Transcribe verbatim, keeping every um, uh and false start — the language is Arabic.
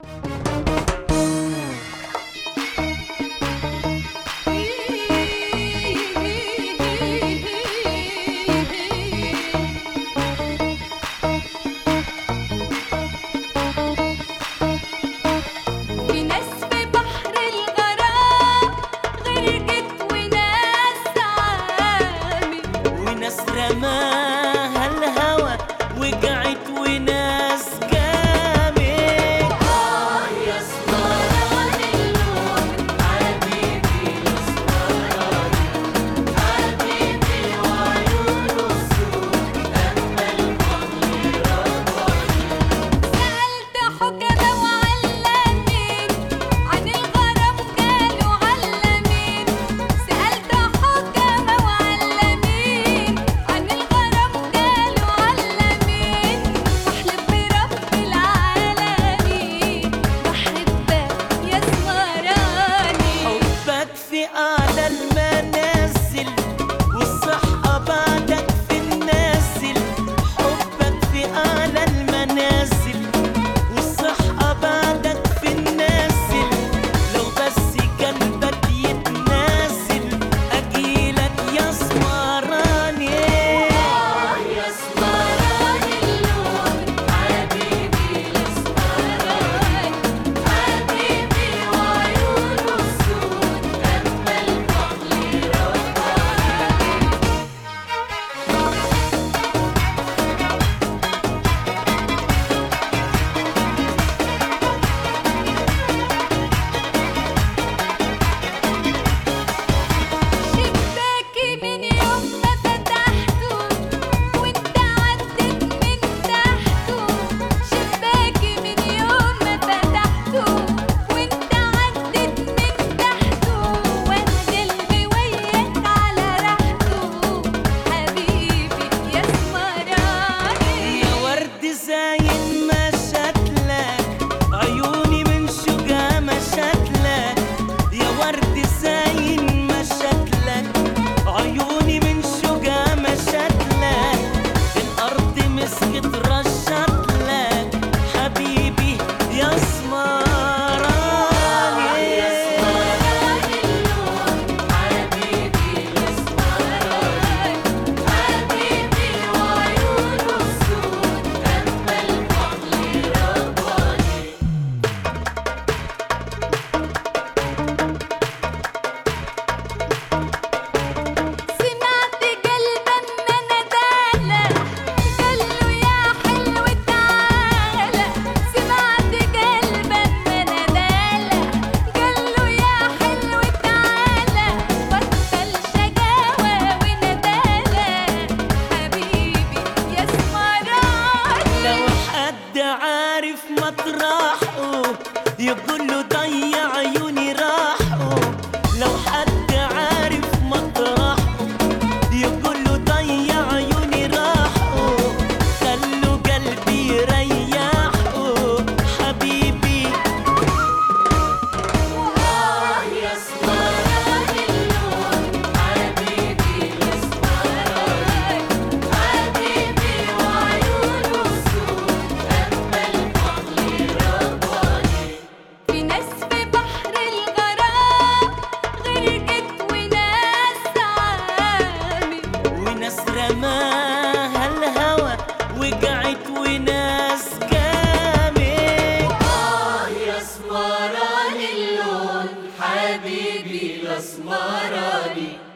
رماها الهوى وقعت وناس قامت. آه يا اسمران اللون حبيبي الاسمراني، حبيبي وعيونه سود أما الفضل رباني. سألت حكمة وعلمين عن الغرام قالوا علمين، سألت حكمة وعلمين عن الغرام قالوا علمين، بحلف برب العالمين بحبك يا اسمراني. حبك في أعلى المنازل والصحة بعدك في النازل، حبك في أعلى المنازل والصحة بعدك في النازل، لو بس قلبك يتنازل أجيلك يا اسمراني. آه يا اسمران اللون حبيبي الاسمراني، حبيبي وعيونه سود أما الفضل شباكي من يوم ما فتحته وانت عدت من تحته، شباكي من يوم ما فتحته وانت عدت من تحته، وانا قلبي وياك على راحته حبيبي يا اسمراني. يا ورد زاين ما شكلك عيوني من شوقها ما شكلك، يا ورد زاين ما شكلك عيوني من شوقها ما شكلك، الأرض مسكت رشت لك حبيبي يا اسمراني. يا اسمران اللون حبيبي الاسمراني، حبيبي وعيونه سود أما الفضل رباني. سمعت قلبا ما ندالة قاله يا حلو تعالى، سمعت قلبا ما ندالة قاله يا حلو تعالى، بطل شقاوة وندالة حبيبي يا اسمراني. لو حد عارف مطرحه يقوله ضيع عيوني راحه، لو حد عارف مطرحه يقوله ضيع عيوني راحه، خلوا قلبي يريحه حبيبي. آه يا اسمران اللون حبيبي الاسمراني، حبيبي وعيونه سود أما الفضل رباني. في ناس في بحر الغرام غرقت وناس عامت، وناس رماها الهوى وقعت وناس قامت. آه يا اسمران اللون حبيبي الاسمراني.